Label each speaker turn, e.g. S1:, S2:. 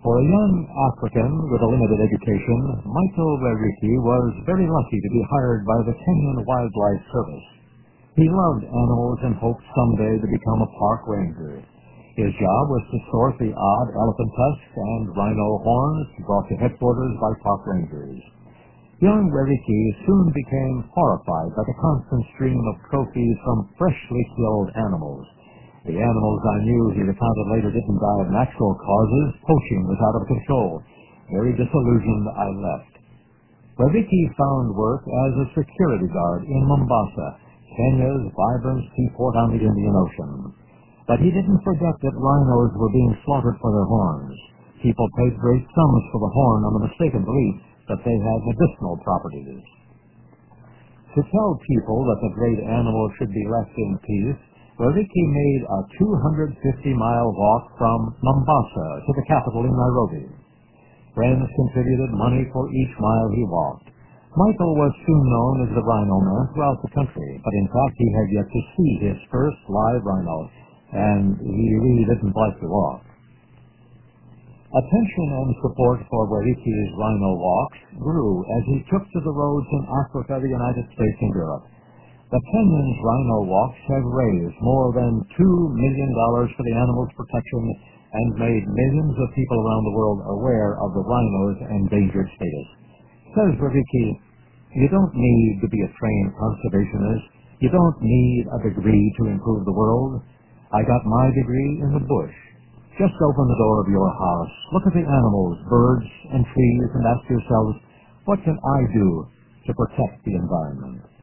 S1: For a young African with a limited education, Michael Weriki was very lucky to be hired by the Kenyan Wildlife Service. He loved animals and hoped someday to become a park ranger. His job was to sort the odd elephant tusks and rhino horns brought to headquarters by park rangers. Young Weriki soon became horrified by the constant stream of trophies from freshly killed animals. The animals I knew, he recounted later, didn't die of natural causes. Poaching was out of control. Very disillusioned, I left. Weriki found work as a security guard in Mombasa, Kenya's vibrant seaport on the Indian Ocean. But he didn't forget that rhinos were being slaughtered for their horns. People paid great sums for the horn on the mistaken belief that they had medicinal properties. To tell people that the great animal should be left in peace, Weriki made a 250-mile walk from Mombasa to the capital in Nairobi. Friends contributed money for each mile he walked. Michael was soon known as the Rhino Man throughout the country, but in fact he had yet to see his first live rhino, and he really didn't like to walk. Attention and support for Weriki's rhino walks grew as he took to the roads in Africa, the United States, and Europe. The Kenyans' rhino walks have raised more than $2 million for the animals' protection and made millions of people around the world aware of the rhino's endangered status. Says Weriki, you don't need to be a trained conservationist. You don't need a degree to improve the world. I got my degree in the bush. Just open the door of your house, look at the animals, birds, and trees, and ask yourselves, what can I do to protect the environment?